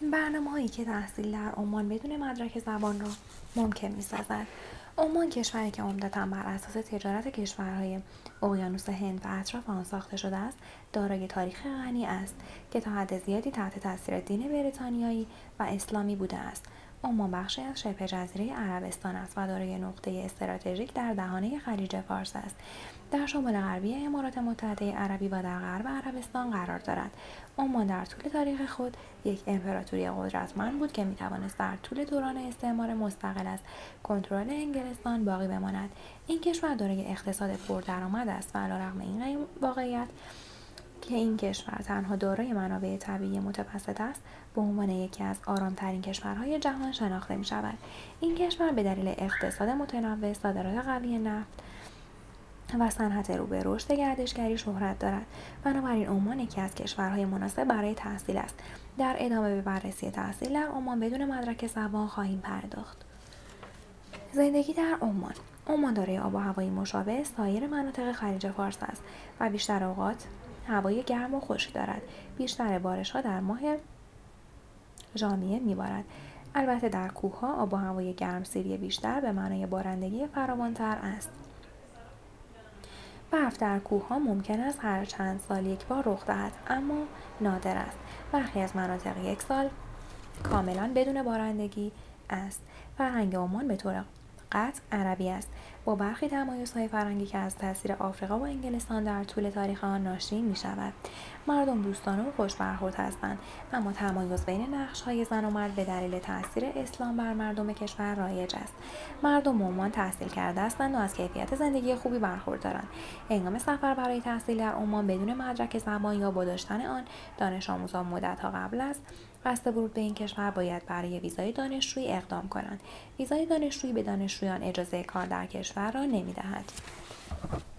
برنامه‌هایی که تحصیل در عمان بدون مدرک زبان را ممکن می‌سازد. عمان کشوری که عمدتاً بر اساس تجارت کشورهای اقیانوس هند و اطراف آن ساخته شده است، دارای تاریخ غنی است که تا حد زیادی تحت تاثیر دین بریتانیایی و اسلامی بوده است. عمان بخشی از شبه جزیره عربستان است و دارای نقطه استراتژیک در دهانه خلیج فارس است. در شمال غربی امارات متحده عربی و در غرب عربستان قرار دارد. عمان در طول تاریخ خود یک امپراتوری قدرتمند بود که می‌توانست در طول دوران استعمار مستقل از کنترل انگلستان باقی بماند. این کشور دارای اقتصاد پردرآمد است و علیرغم این واقعیت که این کشور تنها دارای منابع طبیعی متوسط است، به عنوان یکی از آرام‌ترین کشورهای جهان شناخته می‌شود. این کشور به دلیل اقتصاد متنوع، صادرات قوی نفت و صنعت رو به رشد گردشگری شهرت دارد. بنابراین عمان یکی از کشورهای مناسب برای تحصیل است. در ادامه به بررسی تحصیل در عمان بدون مدرک زبان خواهیم پرداخت. زندگی در عمان دارای آب و هوایی مشابه سایر مناطق خلیج فارس است و بیشتر اوقات هوای گرم و خشک دارد. بیشتر بارش‌ها در ماه ژانویه می‌بارد. البته در کوه‌ها آب و هوای گرمسیری بیشتر به معنای بارندگی فراوان‌تر است. برف در کوه‌ها ممکن است هر چند سال یک بار رخ دهد، اما نادر است. برخی از مناطق یک سال کاملاً بدون بارندگی است. فرهنگ عمان به طور قطع عربی است، با برخی تمایزهای فرهنگی که از تاثیر آفریقا و انگلستان در طول تاریخ آن ناشی می‌شود. مردم دوستانه و خوش برخورد هستند، اما تمایز بین نقش‌های زن و مرد به دلیل تاثیر اسلام بر مردم کشور رایج است. مردم عمان تحصیل کرده هستند و از کیفیت زندگی خوبی برخوردارند. هنگام سفر برای تحصیل در عمان بدون مدرک زبان یا با داشتن آن، دانش آموزان مدت‌ها قبل از قصد ورود به این کشور باید برای ویزای دانشجویی اقدام کنند. ویزای دانشجویی به دانشجویان اجازه کار در کشور را نمی‌دهد.